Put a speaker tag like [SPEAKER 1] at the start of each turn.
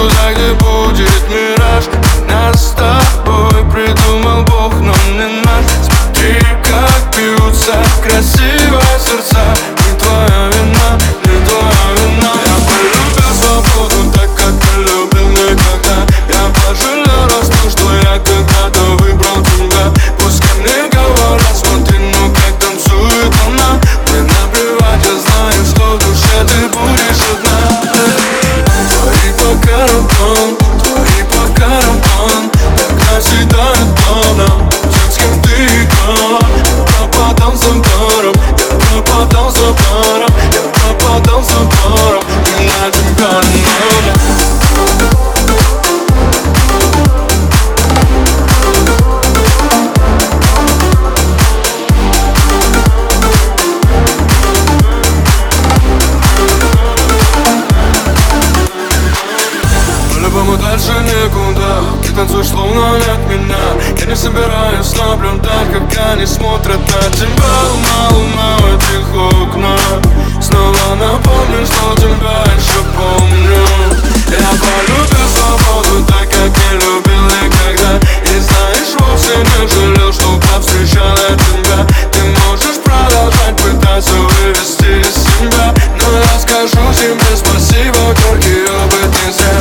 [SPEAKER 1] туда, где будет мираж. Нас с тобой придумал Бог, но не наш. Смотри, как бьются красиво сердца. Не твоя вина, не твоя вина. Я полюбил свободу так, как не любил никогда. Я пожалел раз то, что я когда-то выбрал тебя. Пускай мне говорят, смотри, ну как танцует она. Мне наплевать, я знаю, что в душе ты будешь одна. Твои по карман, так наседает плавно. Тем, с кем ты играла. Я пропадал за паром, я пропадал за паром, я пропадал за паром. Меня тебя не надо. По-любому дальше некуда. Ты танцуешь, словно нет меня. Я не собираюсь наблюдать, как они смотрят на тебя. Луна в этих окнах снова напомню, что тебя еще помню. Я полюбил свободу так, как не любил никогда. И знаешь, вовсе не жалел, что повстречала тебя. Ты можешь продолжать пытаться вывести из себя, но я скажу тебе спасибо, горький опыт нельзя.